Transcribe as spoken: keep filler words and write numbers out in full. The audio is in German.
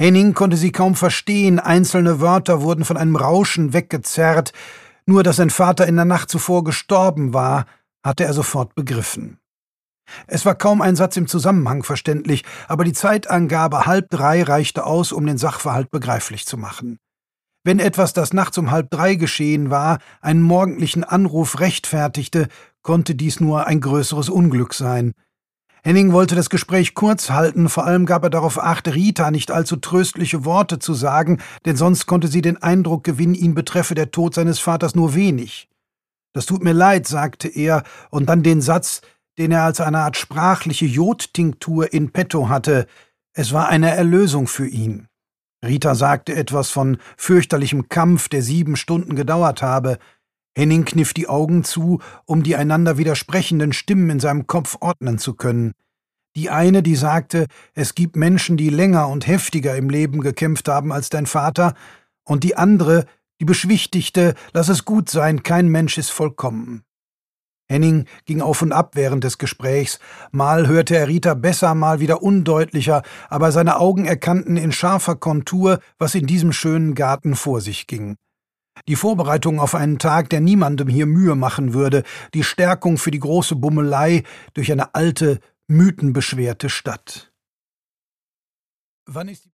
Henning konnte sie kaum verstehen, einzelne Wörter wurden von einem Rauschen weggezerrt, nur dass sein Vater in der Nacht zuvor gestorben war, hatte er sofort begriffen. Es war kaum ein Satz im Zusammenhang verständlich, aber die Zeitangabe halb drei reichte aus, um den Sachverhalt begreiflich zu machen. Wenn etwas, das nachts um halb drei geschehen war, einen morgendlichen Anruf rechtfertigte, konnte dies nur ein größeres Unglück sein. Henning wollte das Gespräch kurz halten, vor allem gab er darauf acht, Rita nicht allzu tröstliche Worte zu sagen, denn sonst konnte sie den Eindruck gewinnen, ihn betreffe der Tod seines Vaters nur wenig. »Das tut mir leid«, sagte er, und dann den Satz, den er als eine Art sprachliche Jodtinktur in petto hatte. Es war eine Erlösung für ihn. Rita sagte etwas von fürchterlichem Kampf, der sieben Stunden gedauert habe. Henning kniff die Augen zu, um die einander widersprechenden Stimmen in seinem Kopf ordnen zu können. Die eine, die sagte, es gibt Menschen, die länger und heftiger im Leben gekämpft haben als dein Vater, und die andere, die beschwichtigte, lass es gut sein, kein Mensch ist vollkommen. Henning ging auf und ab während des Gesprächs. Mal hörte er Rita besser, mal wieder undeutlicher, aber seine Augen erkannten in scharfer Kontur, was in diesem schönen Garten vor sich ging. Die Vorbereitung auf einen Tag, der niemandem hier Mühe machen würde, die Stärkung für die große Bummelei durch eine alte, mythenbeschwerte Stadt. Wann ist